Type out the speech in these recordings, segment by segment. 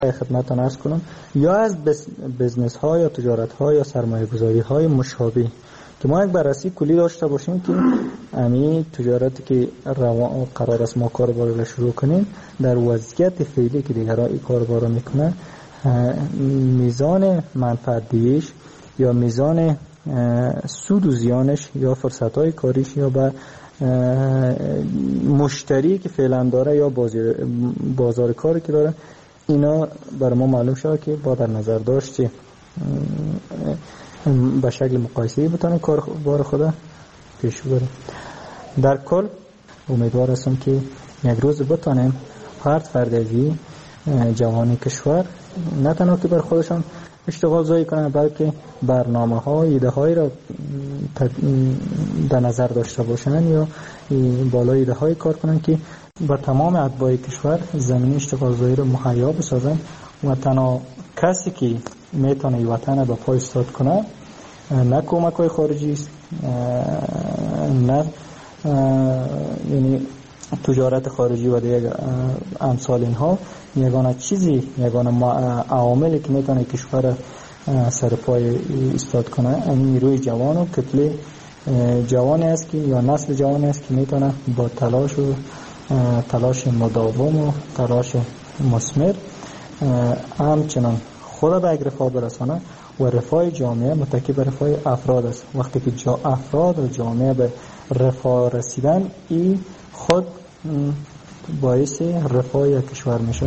خدمتتان عرض کنم، یا از بزنس ها یا تجارت ها یا سرمایه گذاری های مشابه که ما یک بررسی کلی داشته باشیم که همین تجارتی که قرار است ما کاروبار را شروع کنیم در وضعیت فعلی که دیگران این کاروبار را میکنن میزان منفعت دیش یا میزان سود و زیانش یا فرصت های کاریش یا به مشتری که فعلا داره یا بازار کاری که داره، اینا برای ما معلوم شد که با در نظر داشت که به شکل مقایسه‌ای بتونیم کاربار خدا پیش ببریم. در کل امیدوار هستم که یک روز بتونیم هر فردی جوانی کشور نه تنها که بر خودشان اشتغال زایی کنن، بلکه برنامه‌ها ایده‌هایی را در نظر داشته باشن یا بالای ایده‌های کار کنن که با تمام اتباع کشور زمینه اشتغال زایی را مهیا بسازن و تنها کسی که میتونه این وطن به پای ایستاد کنه نه کمک‌های خارجی است، نه یعنی تجارت خارجی و دیگه امثال اینها، یگانه چیزی، یگانه عواملی که میتونه کشور سر پای ایستاد کنه این نیروی جوان و کتله جوانی است که یا نسل جوانی است که میتونه با تلاش مداوم و تلاش مثمر همچنان خود به رفاه برسانه و رفاه جامعه متکی به رفاه افراد است. وقتی که افراد و جامعه به رفاه رسیدن این خود باعث رفاه یک کشور میشه.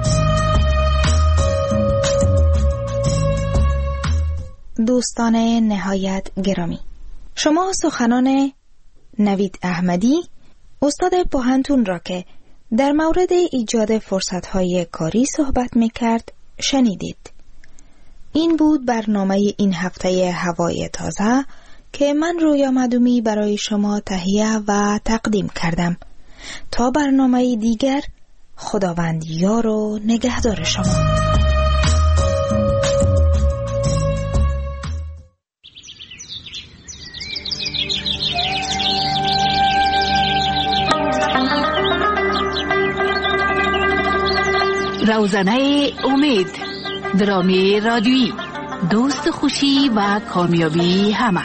دوستان نهایت گرامی، شما سخنان نوید احمدی استاد پوهنتون را که در مورد ایجاد فرصت‌های کاری صحبت می‌کرد شنیدید. این بود برنامه این هفته هوای تازه که من رویا مدومی برای شما تهیه و تقدیم کردم. تا برنامه دیگر، خداوند یار و نگهدار شما. روزنه امید، درامی رادیویی، دوست خوشی و کامیابی همه.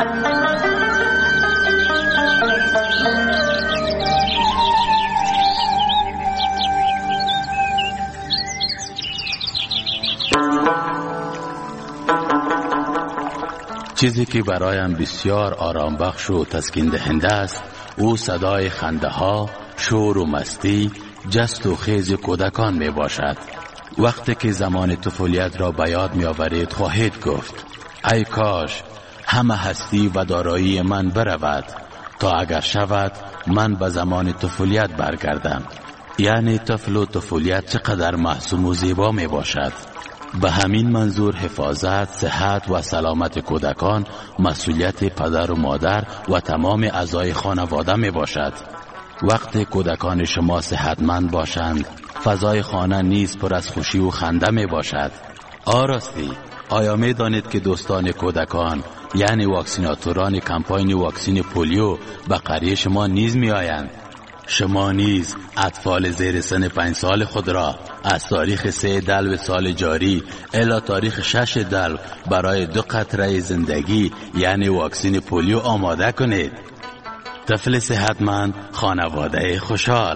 چیزی که برایم بسیار آرام بخش و تسکین دهنده است او صدای خنده ها، شور و مستی، جست و خیز کودکان می باشد. وقتی که زمان طفولیت را به یاد می آورید خواهید گفت ای کاش همه هستی و دارایی من برود تا اگر شود من به زمان طفولیت برگردم. یعنی طفل و طفولیت چقدر معصوم و زیبا می باشد. به همین منظور حفاظت، صحت و سلامت کودکان مسئولیت پدر و مادر و تمام اعضای خانواده می باشد. وقتی کودکان شما صحتمند باشند فضای خانه نیز پر از خوشی و خنده می باشد. راستی آیا می دانید که دوستان کودکان یعنی واکسیناتوران کمپاین واکسین پولیو به قریه شما نیز می آیند؟ شما نیز اطفال زیر سن 5 سال خود را از تاریخ 3 دلو سال جاری الی تاریخ 6 دلو برای 2 قطره زندگی یعنی واکسین پولیو آماده کنید. طفل صحتمند، خانواده خوشحال.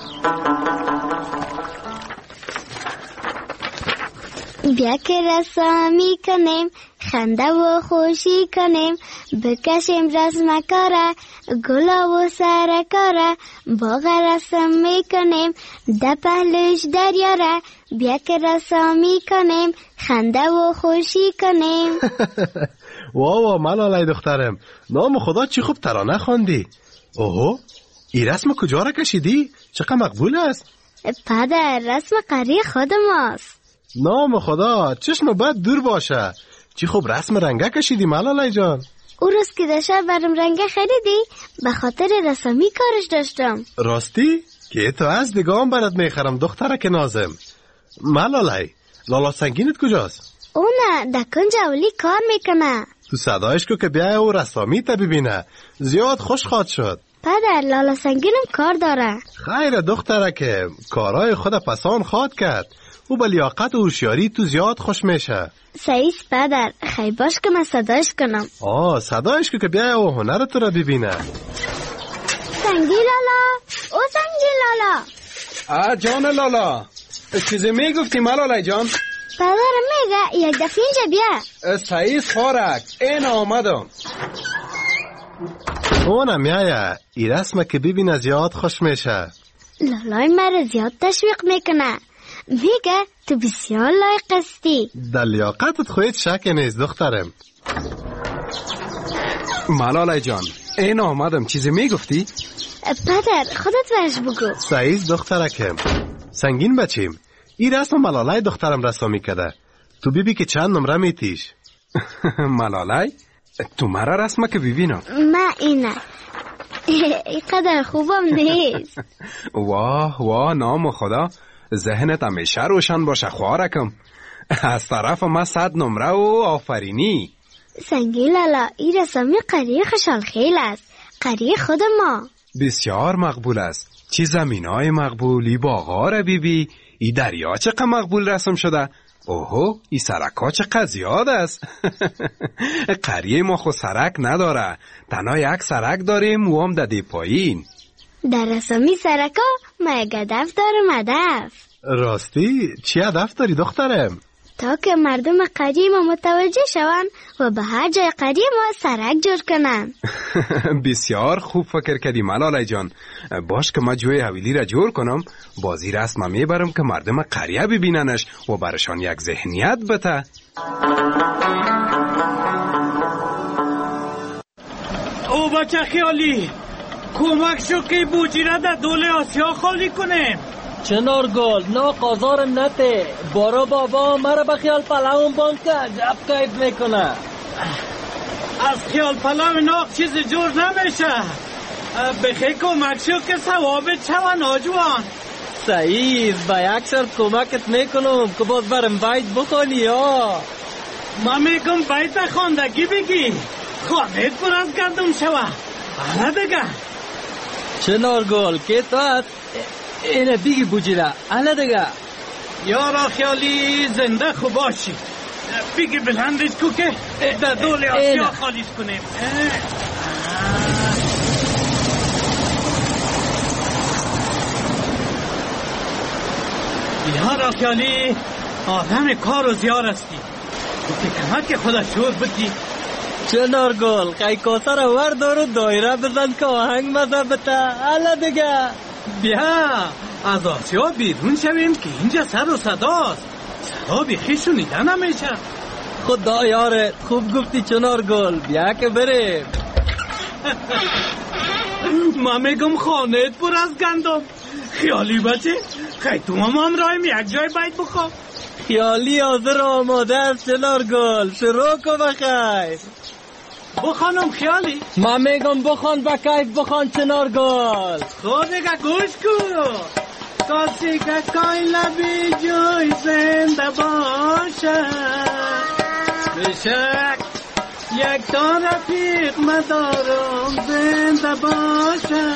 بیا که رسامی کنیم، خنده و خوشی کنیم، بکشیم رسم کاره، گلا و سرکاره، باغ رسم میکنیم، ده پهلوش دریاره. بیا که رسامی کنیم، خنده و خوشی کنیم. واو ملالای دخترم، نام خدا چی خوب ترانه خواندی. اوهو، این رسم کجا را کشیدی؟ چقدر مقبول است؟ پدر، رسم قریه خود ماست. نام خدا، چشم بد دور باشه. چی خوب رسم رنگه کشیدی ملالای جان. او روز که داشته برم رنگه خریدی به خاطر رسمی کارش داشتم. راستی؟ که تو از دیگام برات میخرم دخترک نازم. ملالای، لالا سنگینت کجاست؟ او نه، دکن جولی کار میکنه. تو صدایش که بیا او رسامی تا ببینه، زیاد خوش خواد شد. پدر، لالا سنگینم کار داره. خیر دختره که کارهای خود پسان خواد کرد. او به لیاقت و هوشیاری تو زیاد خوش میشه. سعیس پدر، خیلی باش که من صدایش کنم. صدایش که بیا و هنر تو را ببینه. سنگی لالا، او سنگی لالا. جان لالا، چیزی میگفتی ملالای جان؟ پدر میگه یک دفعه اینجا بیا. سعیس خارک، این آمدم. اونم میایه، ای رسمه که ببینه زیاد خوش میشه. لالای مرا زیاد تشویق میکنه، میگه تو بسیار لایق هستی. در لیاقتت خودت شک نیست دخترم. ملالای جان، این آمدم، چیزی میگفتی؟ پدر خودت برش بگو. سعیز دخترکم، سنگین بچیم، ای رسم ملالای دخترم رسم میکده. تو بیبی که چند نمره میتیش؟ ملالای؟ تو مرا رسمه که ببینم. من اینه اینقدر خوبم نیست. واه نام خدا، ذهنت همیشه روشن باشه خوارکم. از طرف ما 100 نمره و آفرینی. سنگی لالا، این رسمی قریه خوشحال خیل است، قریه خود ما. بسیار مقبول است. چی زمینای مقبولی باغا را بیبی، ای دریا چقدر مقبول رسم شده. اوهو، ای سرکا چقدر زیاد است. قریه ما خود سرک نداره، تنها یک سرک داریم و هم داده پایین. در رسمی سرکا ما یک هدف دارم. هدف. راستی چی هدف داری دخترم؟ تا که مردم قریه ما متوجه شوند و به هر جای قریه ما سرک جور کنن. بسیار خوب فکر کردی ملالای جان. باش که ما جوی حویلی را جور کنم، بازی رسم میبرم که مردم قریه ببیننش و برشان یک ذهنیت بده. او بچه خیالی، کمک شو که بوجی را در دول آسیا خالی کنیم. چنارگل نه قازار نته، بارا بابا مرا به خیال پلاون بند که عجب کیف میکنه. از خیال پلاو ناق چیز جور نمیشه. بخی کمک شو که ثوابت شوان آجوان. سعید با یک سر کمکت میکنم که باز برم بیت بخونی یا. من میگم بیت خواندگی بگی، خواهد پر از گندم شوه. حالا دیگه چنارگل که تو اینه بیگی بوجیره. حالا دیگه یارا خیالی زنده خوب باشی، بگی بلندش کو که در دول آسیا خالیش کنیم. یارا خیالی آدم کار و زیار هستی، که کمک خدا شور بکی. چنارگل خیلی کاسه را وردار و دایره بزن که آهنگ مزه بته. حالا دیگه بیا از آسیا بیرون شویم که اینجا سر و صداست، صدا بیخی شنیده نمیشه. خدا یارت خوب گفتی چنارگل، بیا که بریم. من میگم خانهت پر از گندم. خیالی بچه خیلی تو هم رایم یک جای بیت بخواب. خیالی حاضر آماده است چنارگل، شروع کن بخیر. بخوانم خیالی؟ من میگم بخوان با کیف بخوان چنارگل. خود دیگه گوش کن. کسی که کای لبی جوی زنده باشه، بشک یک تا رفیق مدارم زنده باشه.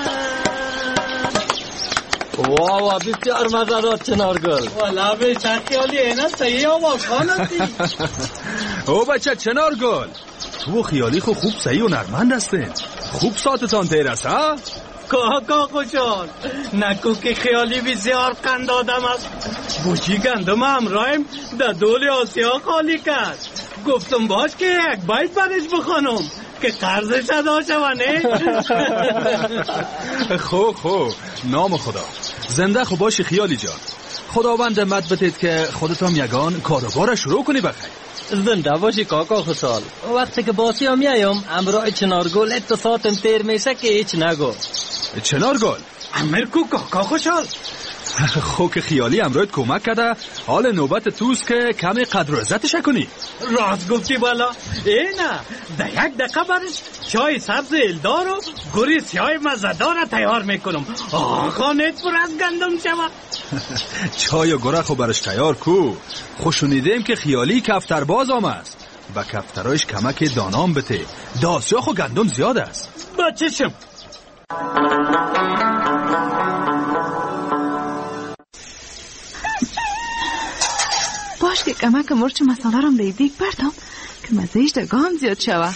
واو بسیار مزه داد چنارگل. والا بشک خیالی اینا صحیح آواز خانستی. او بچه چنارگل، تو خیالی خوب صحیح و نرمند هستین، خوب ساعتتان تیر است ها؟ کاکا خوشحال نکو که خیالی بسیار قند آدم است. بوچی گندم همراهیم در دول آسیا خالی کرد. گفتم باش که یک بیت برش بخوانم که قرضش ادا شونه. خو نام خدا زنده خوب باشی خیالی جان. خداوند مد بتید که خودتان یگان کاروبار شروع کنی بخیر. زنده باشی کاکا خوشحال. وقتی که باسی هم میایم امرای چنارگل اتصاتم تیر میشه که هیچ نگو. چنارگل امر کو کاکا خوشحال. خو که خیالی امروز کمک کرده، حال نوبت توست که کمی قدر و عزتش کنی. راست گفتی بالا. اینه در یک دقیقه برش چای سبز الدار و گوری سیاه مزدار تیار میکنم. خانهت پر از گندم شود. چای و گوره خو برش تیار کو. خوشونیدیم که خیالی کفترباز آمد، با کفترایش کمک دانام بته. داسیا خو گندم زیاد است. بچشم باش که کمک مرچ مساله رم به دیگ بردم که مزهش دگام زیاد شوه.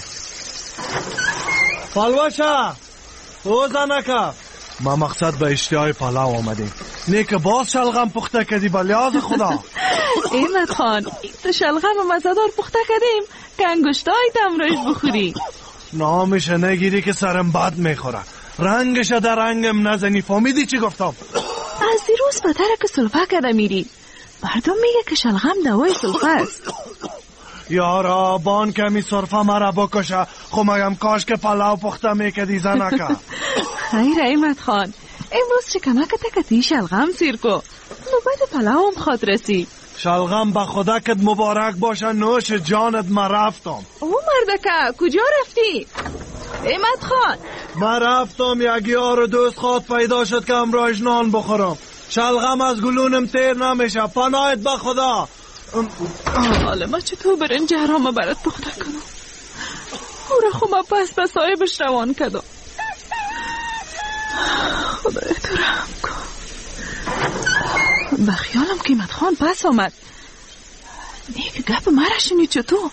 پلوشه او زنکه ما مقصد به اشتیای پلاو آمدیم، نه که باز شلغم پخته کردی به لیاز خدا. احمد خان تو شلغم مزدار پخته کردیم که انگشتای دمرش بخوری. نامش نگیری که سرم بد میخوره، رنگش در رنگم نزنی. فهمیدی چی گفتم؟ از دیروز به ترک سلفه کده میری، مردم میگه که شلغم دوای سلفه است. یارا بان کمی سرفه مرا بکشه، خو مگم کاش که پلاو پخته میکردی زنکه. خیر احمد خان، امروز چه کمک تکتی شلغم سیر کو، نوبت پلاوم خواد رسید. شلغم به خدا کت مبارک باشه، نوش جانت. ما رفتم. او مردکه کجا رفتی؟ احمد خان ما رفتم، یک یار دوست خواد پیدا شد که امروز نان بخورم. شلغم از گلونم تیر نمیشه، پناهت به خدا. حالا ما چطور برنج حرام برات پخته کنم؟ او را خو ما پس به صاحبش روان کدم. خدای تو رحم کن. به خیالم که احمد خان پس آمد، نیک گپ مرا شنید. چطور؟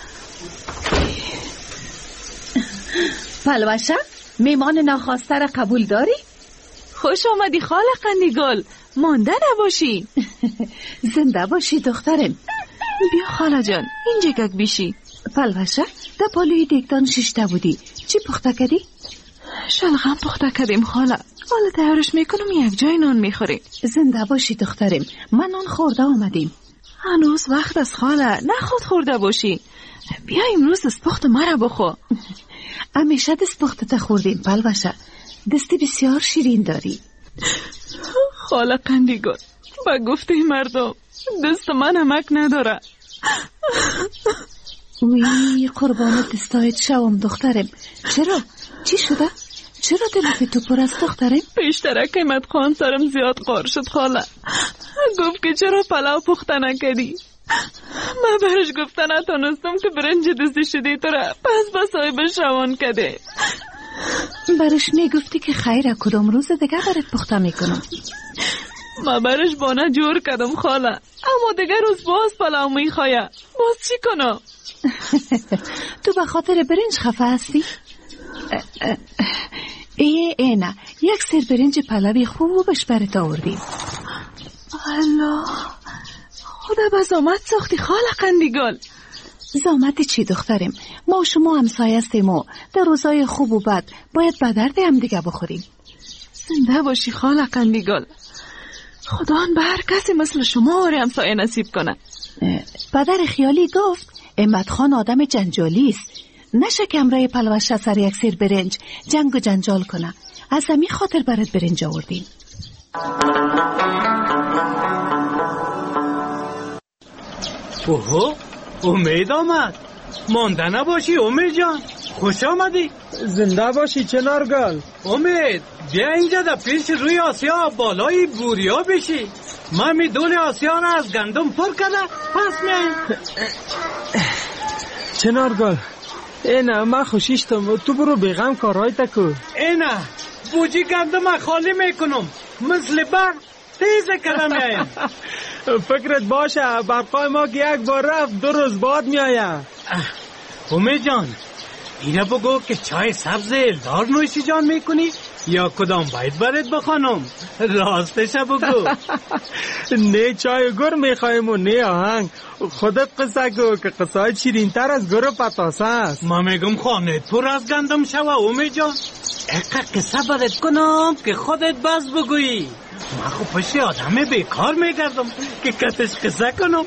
پلوشه میمان ناخواسته را قبول داری؟ خوش آمدی خاله قندیگل، مانده نباشی. زنده باشی دخترم. بیا خاله جان اینجا گگ بیشی. پلوشه در پالوی دیگدان ششته بودی، چی پخته کردی؟ شلغم پخته کردیم خاله، حالا تیارش میکنم یک جای نان میخوری. زنده باشی دخترم، من نان خورده آمدیم. هنوز وقت از خاله، نخود خورده باشی. بیا امروز دستپخت مرا بخو. همیشه دستپخت خوردیم پلوشه، دستی بسیار شیرین داری. خاله قندیگل با گفته مردم دست من همک نداره. وی قربان دستایت شوم دخترم. چرا؟ چی شده؟ چرا دلت تو پر است دخترم؟ پیشترک احمد خان سرم زیاد قار شد خاله. گفت که چرا پلاو پخته نکردی؟ من برش گفته نتونستم که برنج دستی شدی تو را پس با صاحبش روان کده. برش میگفتی که خیره کدام روز دیگه برات پخته میکنم. من برش بانه جور کردم خاله، اما دیگه روز باز پلاو میخواه. باز چی کنم؟ تو به خاطر برنج خفه هستی؟ نه یک سر برنج پلاوی خوبش برات آوردیم. الله خدا به زامت ساختی خاله قندیگل. زامت چی دخترم؟ ما شما همسایه هستیم و در روزای خوب و بد باید به درد هم دیگه بخوریم. زنده باشی خاله قندیگل. خدا به هر کسی مثل شما آره همسایه نصیب کنه. پدر خیالی گفت احمد خان آدم جنجالی است، نشه که امرای پلوشه سر یک سر برنج جنگ و جنجال کنه. از همین خاطر برات برنج آوردیم. اوه امید آمد. مانده نباشی امید جان، خوش آمدی. زنده باشی چنارگل. امید بیا اینجا در پیش روی آسیا بالای بوریا بشی. من می دول آسیا را از گندم پر کرده پس میاییم. چنارگل اینا من خوشیشتم، تو برو بیغم کارهای تکو. اینا بوجی گندم خالی میکنم، مثل برق تیز کده میاییم. فکرت باشه برقای ما که یک بار رفت 2 روز بعد میایم. امید جان اینا بگو که چای سبز الدار نوشی جان میکنی یا کدام باید برات بخوانم؟ راستش بگو. نه چای گر میخوایم و نه آهنگ. خودت قصه گو که قصه شیرین تر از گر و پتاسه است. ما میگم خانت پر از گندم شوه امید جان. اقا قصه برات کنم که خودت باز بگویی. من خب پشت آدم بیکار میگردم که کتش قصه کنم.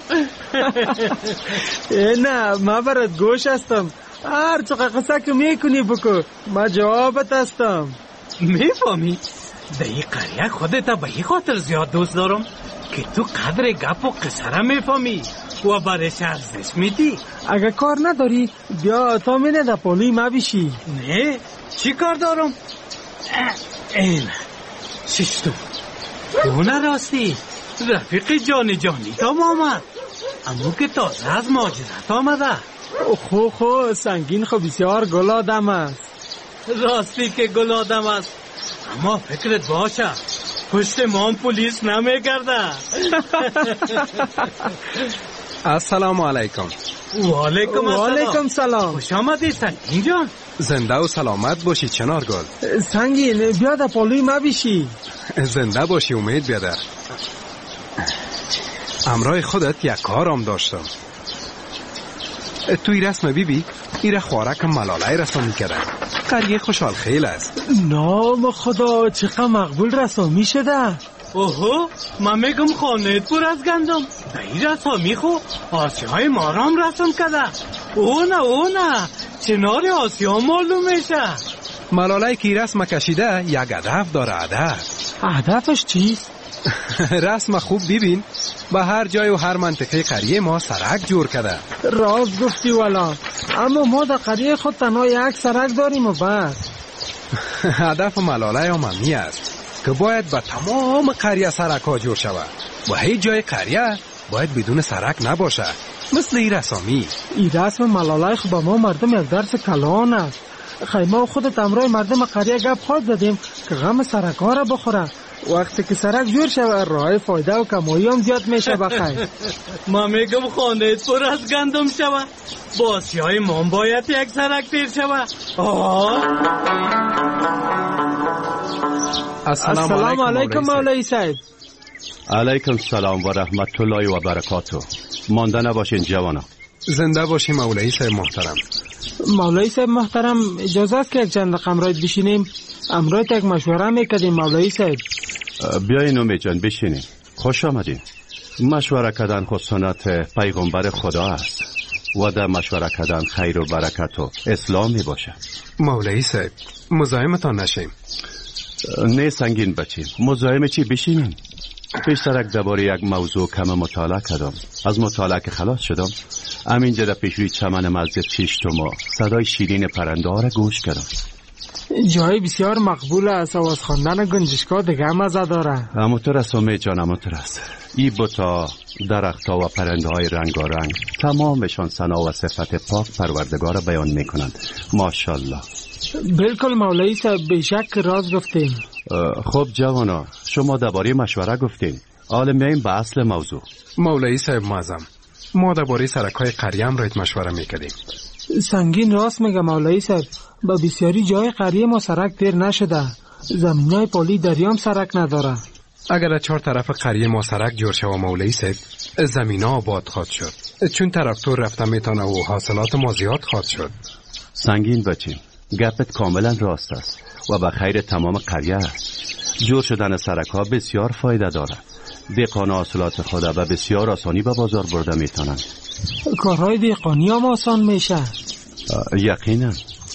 نه من برات گوش هستم، هر چقدر قصه که میکنی بکو، من جوابت هستم. میفهمی؟ در این قریه خودت به این خاطر زیاد دوست دارم که تو قدر گپ و قصه را میفهمی و برش ارزش میدی. اگه کار نداری بیا تا منه در پالی ما بشی. نه چی کار دارم؟ این چشتو تو نراستی رفیق جانی تام آمد، اما که تازه از ماجرت آمده. خو سنگین خو بسیار گل آدم است. راستی که گل آدم است، اما فکرت باشه پشت ما پلیس نمیگرده. السلام علیکم. و علیکم سلام. خوش آمدی سنگین جان. زنده و سلامت باشی چنار گل. سنگین بیا در پالوی ما بیشی. زنده باشی امید بیادر. امرای خودت یک کارم داشتم. توی رسم بیبی ایره خوارک ملاله رسم میکردن. قریه خوشحال خیل است. نام خدا چقدر مقبول رسامی شده. اوهو من میگم خانه پر از گندم. این رسامی خو آسیای مارام رسم کرده. او نه چنار آسیا معلوم میشه. ملاله که رسم کشیده یک هدف داره. هدفش چیست؟ رسم خوب ببین به هر جای و هر منطقه قریه ما سرک جور کرده. راست گفتی والا، اما ما در قریه خود تنها یک سرک داریم و بس. هدف ملاله هم همی است که باید به تمام قریه سرک ها جور شود و هیچ جای قریه باید بدون سرک نباشه، مثل این رسامی. این رسم ملاله خب به ما مردم یک درس کلان است. خیمه خودت امرای مردم قریه گپ خواهد زدیم که غم سرک ها را بخوره. وقتی که سرک جور شوه راه فایده و کمایی هم زیاد میشه. بخیر ما میگم خانه پر از گندم شوه، با آسیای ما باید یک سرک تیر شوه. السلام علیکم مولوی صاحب. علیکم سلام و رحمت الله و برکاته. مانده نباشین جوانا. زنده باشین مولوی صاحب محترم. مولوی صاحب محترم اجازه است که یک چند دقیقه امرایت بشینیم؟ امرایت یک مشوره میکردیم مولوی صاحب. بیاین امید جان بشینیم. خوش آمدین. مشوره کردن خود سنت پیغمبر خدا است و در مشوره کردن خیر و برکت و اسلام می باشه. مولوی صاحب مزاحمتان نشیم. نه سنگین بچیم، مزاحم چی؟ بشینیم. پیشترک درباره یک موضوع کم مطالعه کردم. از مطالعه که خلاص شدم همینجا در پیشوی چمن مسجد پیش تو ما صدای شیرین پرنده ها را گوش کردم. جای بسیار مقبول است. آواز خواندن گنجشکا دیگه مزه داره. همونطور است امید جان، همونطور است. ای بوتا، درختها و پرنده های رنگارنگ تمامشان ثنا و صفت پاک پروردگار بیان میکنند. ماشاءالله. بالکل مولوی صاحب، بیشک راز گفتین. خب جوانا، شما درباره مشوره گفتین. حالا میایم به اصل موضوع. مولوی صاحب معظم، ما درباره سرک‌های قریه را مشوره میکردیم. سنگین راست میگه مولوی صاحب، با بسیاری جای قریه ما سرک تیر نشده. زمینای پالی دریام سرک نداره. اگر 4 طرف قریه ما سرک جور شود مولوی صاحب، زمینا آباد خواهد شد، چون تراکتور رفته میتونه و حاصلات ما زیاد خواهد شد. سنگین بچیم، گپت کاملا راست است و به خیر تمام قریه است. جور شدن سرک ها بسیار فایده دارد. دهقان حاصلات خود به بسیار آسانی به بازار برده میتونند. کارهای دهقانی هم آسان میشه. یقینا.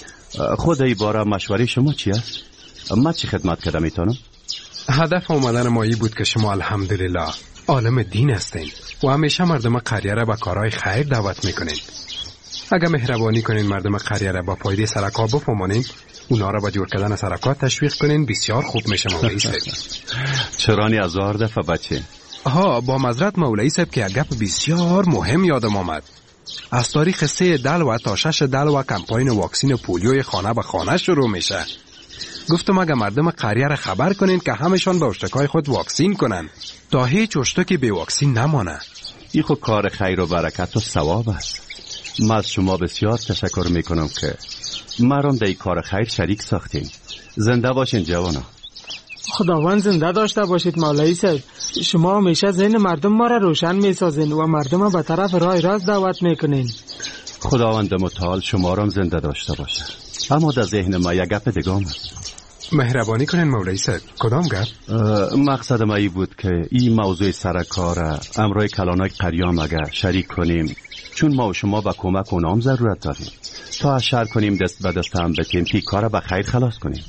خود ای باره مشوره شما چی است؟ من چی خدمت کرده میتونم؟ هدف آمدن ما ای بود که شما الحمدلله عالم دین هستین و همیشه مردم قریه را به کارهای خیر دعوت میکنین. اگر مهربانی کنین مردم قریه را با پایده سرک‌ها بفهمانین، اونا را به جور کردن سرک‌ها تشویق کنین، بسیار خوب میشه مولوی صاحب. چرانی 1000 دفعه بچه. با معذرت مولوی صاحب که یک گپ بسیار مهم یادم آمد. از تاریخ 3 دلو تا 6 دلو کمپاین واکسین پولیوی خانه به خانه شروع میشه. گفتم اگه مردم قریه را خبر کنین که همشان به اشتکای خود واکسین کنن تا هیچ اشتکی به واکسین نمانه. این خود کار خیر و برکت و ثواب است. من از شما بسیار تشکر میکنم که مرام در این کار خیر شریک ساختین. زنده باشین جوانا. خداوند زنده داشته باشید مولوی صاحب. شما همیشه ذهن مردم ما را روشن میسازین و مردم به طرف راه راست دعوت میکنین. خداوند متعال شما را زنده داشته باشه. اما در ذهن ما یک گپ دیگه است. مهربانی کنین مولوی صاحب. کدام گپ؟ مقصد ما ای بود که این موضوع سرکار امرای کلانای قریام اگر شریک کنیم، چون ما و شما با کمک اونام ضرورت داریم، تا اشار کنیم دست به دست هم بتیم که کار به خیر خلاص کنیم.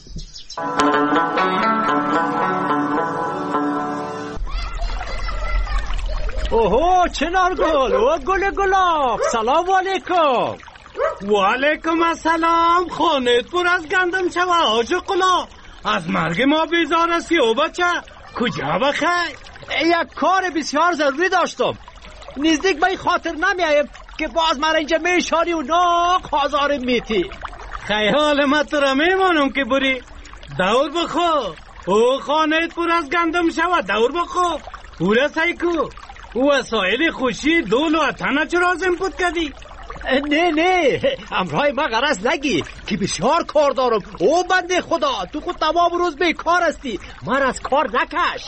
اوهو چنارگل و گل گلاب، سلام علیکم. و علیکم السلام. خانت پر از گندم شوه آج قلا. از مرگ ما بیزار هستی او بچه؟ کجا بخیر؟ یک کار بسیار ضروری داشتم. نزدیک به خاطر نمیایم که باز مرا اینجا میشانی و ناک هزار میتی. خیال من تو را میمانم که بری دور بخو. او خانه پر از گندم شود دور بخو او رسای کو وسایل خوشی دول و تنه چرا ازم پود کردی؟ نه امرای ما غرض نگی که بسیار کار دارم. او بنده خدا تو خود تمام روز بیکار هستی، من از کار نکش.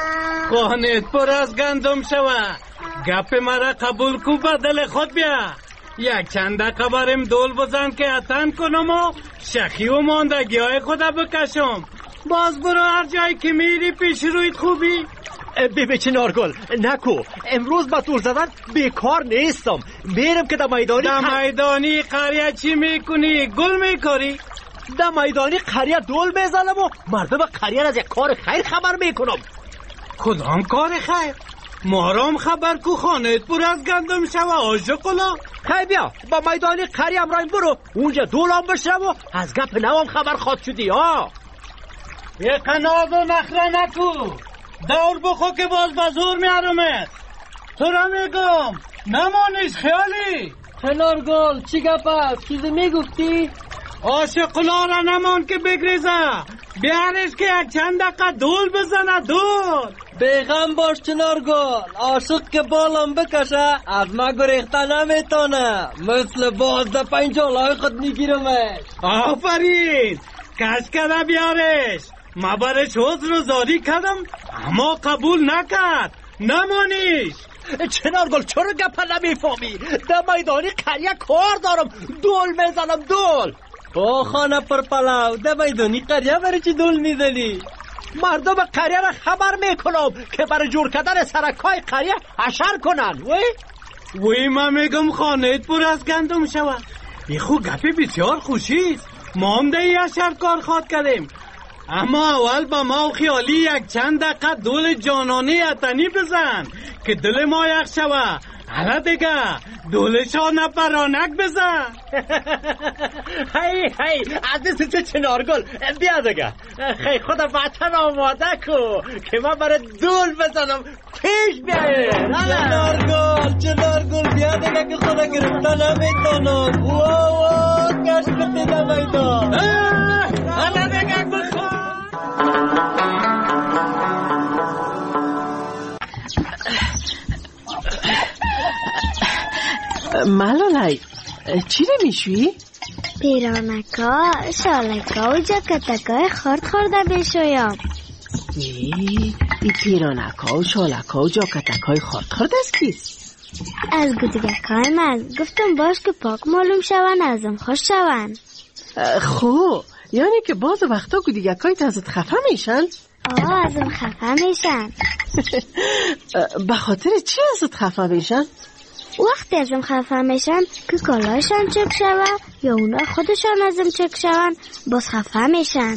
خانه پر از گندم شود گپ مرا قبول کو بدل خود بیا. یک چند دقیقه برم دول بزن که اتن کنم و شخی و ماندگی های خدا بکشم. باز برو هر جایی که میری پیش رویت خوبی. ببین چنارگل نکو، امروز با دول زدن بیکار نیستم. میرم که در میدانی قریه چی میکنی؟ گل میکاری؟ در میدانی قریه دول میزنم و مردم قریه از یک کار خیر خبر میکنم. کدام کار خیر؟ مارام خبر کو خانهت پر از گندم شوه آشقلا. خیلی بیا با میدانی قریه امرایم برو اونجا دولم بشم و از گپ نوام خبر خواد شدی ها. یک ناز و نخره نکو، دور بخو که باز بازور میارمت. تو را میگم نمانیش خیالی. کنارگل چی گپ است؟ چیزی میگفتی؟ آشقلا را نمان که بگریزه، بیارش که یک چند دقیقه دول بزنه. دول بیغم باش چنارگل، عاشق که بالم بکشه از ما گریخته نمیتونه. مثل باز ده پنجالای خود میگیرمش. آفرین، کش کده بیارش. ما برش حضر و زاری کردم اما قبول نکرد. نمانیش. چنارگل چرا گپ نمیفهمی؟ در میدانی قریه کار دارم، دول میزنم. دول او خانه پر پلاو، در میدانی قریه برای چی دول میزنی؟ مردم قریه را خبر میکنم که برای جور کردن سرکای قریه حشر کنن. وی ما میگم خانهت پر از گندم شود. ای خو گپی بسیار خوشیست. ما هم ده حشر کار خواد کردیم، اما اول با ما و خیالی یک چند دقیقه دول جانانه اتنی بزن که دل ما یک شوه. حالا دیگه دولشان پرانک بزن. هی عزیز تو چنارگل بیا دیگه. خیلی خدا وطن آماده کو که من برای دول بزنم. پیش بیایه چنارگل بیا دیگه که خدا گرفته نمیتونم. واو کش بده نمیدان. حالا دیگه بخواه. ملالای چی نمیشوی؟ پیرانکا، شالکا و جاکتکای خورد خورده بشویم. ای پیرانکا و شالکا و جاکتکای خورد است کیست؟ از گودگکای من. گفتم باش که پاک معلوم شون ازم خوش شون. خو یعنی که باز وقتا گودگکای ازت خفه میشن؟ ازم خفه میشن. به خاطر چی ازت خفه میشن؟ وقتی ازم خفه میشن که کالایشان چک شوه یا اونا خودشان ازم چک شون باز خفه میشن.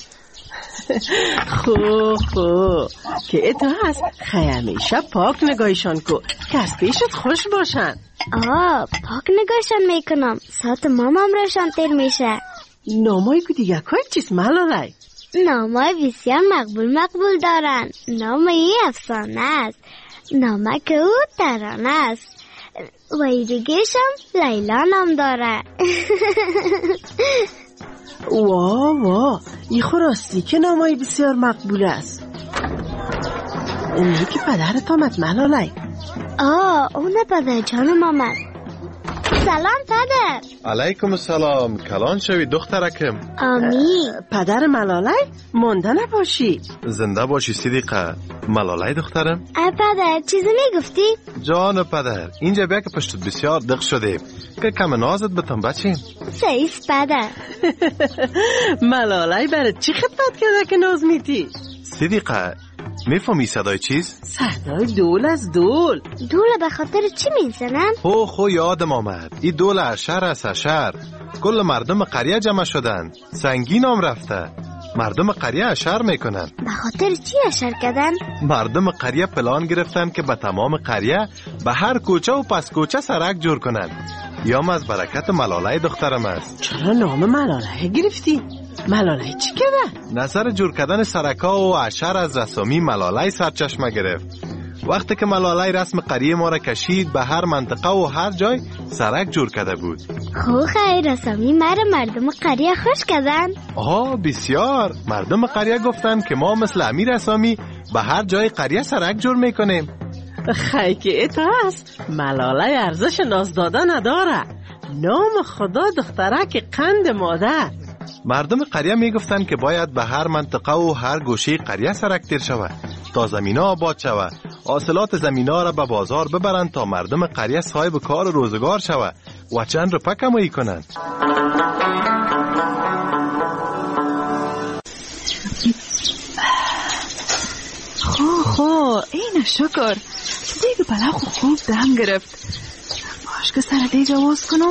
خو که تو هست همیشه پاک نگاهشان کو که از پیشت خوش باشن. پاک نگاهشان میکنم ساعت مامام راشان تیر میشه. نامای دیگه که چیست ملالای؟ نامای بسیار مقبول دارن. نامای افسانه است، نامک او ترانه است و دیگهشم لیلا نام داره. وا ای راستی که نامای بسیار مقبول است. اونی که پدرت آمد ملالای؟ اونه پدر جانم آمد. سلام پدر. علیکم السلام. کلان شوی دخترکم. آمین. پدر ملالای مانده نباشی. زنده باشی صدیقه. ملالای دخترم. پدر چیزی میگفتی؟ جان پدر اینجا بیا که پشتت بسیار دق شده که کم نازت بتم بچیم. سیست پدر. ملالای برای چی خدمت کرده که ناز میتی؟ صدیقه میفهمی صدای چیز؟ صدای دول از دول. دول به خاطر چی میزنن؟ خو یادم آمد. این دول اشر است. اشر کل مردم قریه جمع شدن، سنگی نام رفته. مردم قریه اشر میکنن. به خاطر چی اشر کردن؟ مردم قریه پلان گرفتن که به تمام قریه به هر کوچه و پس کوچه سرک جور کنن. یام از برکت ملالای دخترم است. چرا نام ملالای گرفتی؟ ملالای چی کرده؟ نظر جور کردن سرکا و اشر از رسامی ملالای سرچشمه گرفت. وقتی که ملاله رسم قریه ما را کشید، به هر منطقه و هر جای سرک جور کرده بود. خو خیر رسامی مرا مردم قریه خوش کردن. بسیار. مردم قریه گفتن که ما مثل امیر رسامی به هر جای قریه سرک جور میکنیم. خیلی هست. ملاله ارزش ناز دادن نداره. نام خدا دخترک قند مادر. مردم قریه میگفتن که باید به هر منطقه و هر گوشه قریه سرک تیر شود تا زمینا آباد شود، حاصلات زمینا را به بازار ببرند تا مردم قریه صاحب کار و روزگار شود و چند روپیه کمایی کنند. خو این شکر دیگه پلاو خوب دم گرفت. باش که سر دیگه واز کنم.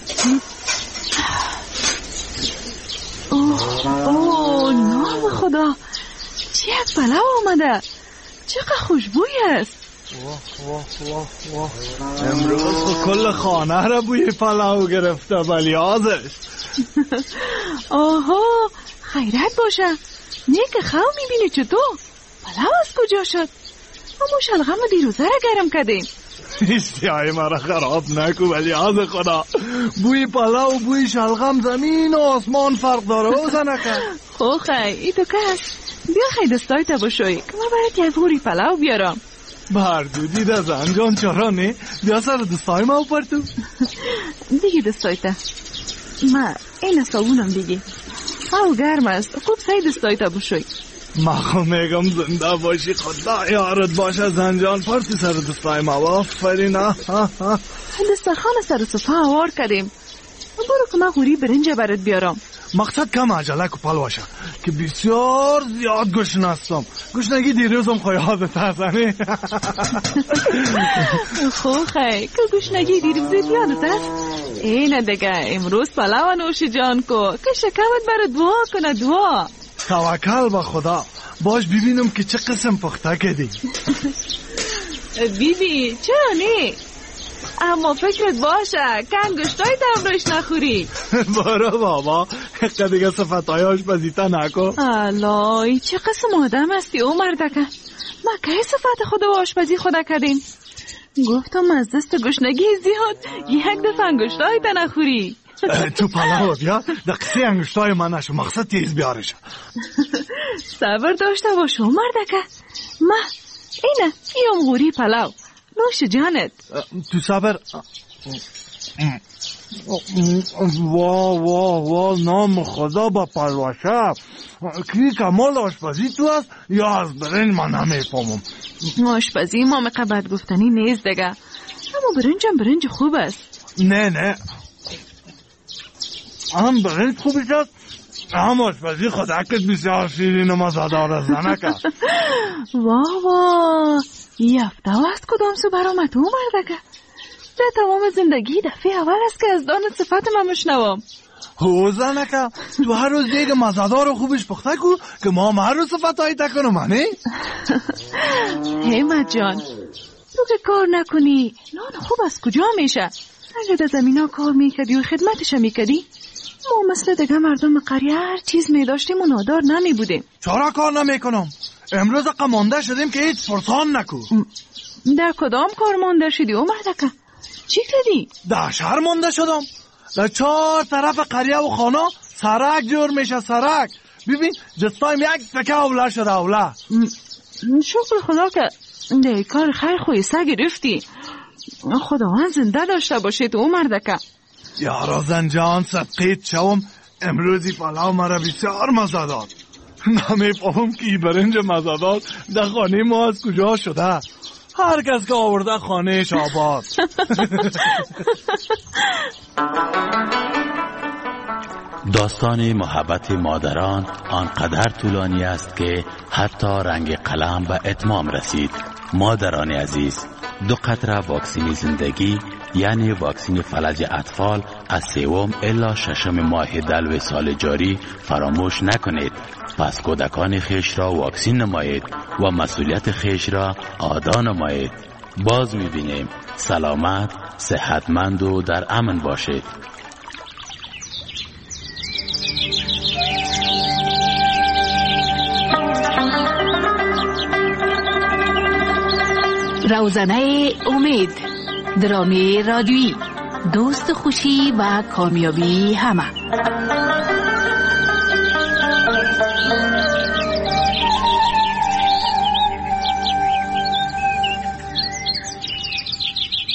اوه نام خدا، چه یک پلاو آمده، چقدر خوشبوی است. امروز کل خانه را بوی پلاو گرفته بلیازش. آها خیرت باشه. نیک خواهم میبینی چطور پلاو از کجا شد؟ اما شلغم دیروزه را گرم کردیم. اشتیای مرا خراب نکو بلیاز خدا. بوی پلاو و بوی شلغم زمین و آسمان فرق داره و زنکه. خو خی ای تو کس بیا خی دستای تا بشوی که ما برات یک غوری پلاو بیارم. بردودی ده زنجان چرا نه؟ بیا سر دستای ما پرتو. دیگه دستای تا ما این صابونم دیگه او گرم است. خوب سعی دستای تا بشوی. ما خو میگم زنده باشی، خدا یارت باشه زنجان. پرتی سر دستای ما. آفرین. دسترخوان سر صفحه آوار کردیم. برو که من غوری برنج برات بیارم. مقصد کم عجله که پلواشه که بسیار زیاد گشنه هستم. گشنگی دیروزم خواهیادت هستنی. خو خی که گشنگی دیروزت یادت است؟ اینه دیگه امروز پلاو نوش جان کو که شکمت برات دعا کنه. دعا توکل به خدا. باش ببینم که چه قسم پخته کردی. بیبی چرا نه؟ اما فکرت باشه که انگشتای دم روش نخوری. برو بابا که دیگه صفتای آشپزیتا نکن. الای چه قسم آدم هستی او مردکه. ما که صفت خود و آشپزی خدا کردیم. گفتم از دست گشنگی زیاد یک دفعه انگشتای تا نخوری. تو پلاو بیا دقیقی انگشتای من نشو. مقصد تیز بیارش. صبر داشته باشو مردکه. ما اینه این غوری پلاو نوش جانت. تو صبر. واه نام خدا با پلوشه. کی کمال آشپزی تو هست یا از برنج من نمیفهمم. آشپزی ما مقبت گفتنی نیست دیگه. اما برنج خوب است. نه هم برنج خوبی شد هم آشپزی خودکت بسیار شیرین و مزادار از زنکه. واه یفته است کدام سو برامت او مردکه. در تمام زندگی دفعه اول است که از دانت صفت من مشنوام. هو زنکه تو هر روز دیگه مزادار و خوبش پخته کو که ما هم هر روز صفت هایی تکنم منی. همت جان تو که کار نکنی نان خوب از کجا میشه؟ اگه در زمین ها کار میکردی و خدمتش میکردی ما مثل دیگه مردم قریه هر چیز میداشتیم و نادار نمیبودیم. چرا کار نمیکنم؟ امروز قمانده شدیم که هیچ فرسان نکو. در کدام کار مانده شدی او مردکه؟ چی کردی؟ در شهر مانده شدم. در 4 طرف قریه و خانه سرک جور میشه. سرک ببین جستایم یک تکه اوله شده. اوله شکر خدا که در کار خیر خوی سه گرفتی. خداوند زنده داشته باشه تو مردکه. یارا زنجان صدقیت شوم. امروزی پلاو مرا بسیار مزه داد. نمیفهم که ای برنج مزه داد در خانه ما از کجا شده. هر کس که آورده خانهش آباد. داستان محبت مادران آنقدر طولانی است که حتی رنگ قلم به اتمام رسید. مادران عزیز، 2 قطره واکسین زندگی یعنی واکسین فلج اطفال از 3 الی 6 ماه دلو سال جاری فراموش نکنید. پس کودکان خیش را واکسین نمایید و مسئولیت خیش را ادا نمایید. باز می‌بینیم سلامت، صحتمند و در امن باشید. روزنه امید، درامی رادیویی، دوست خوشی و کامیابی همه.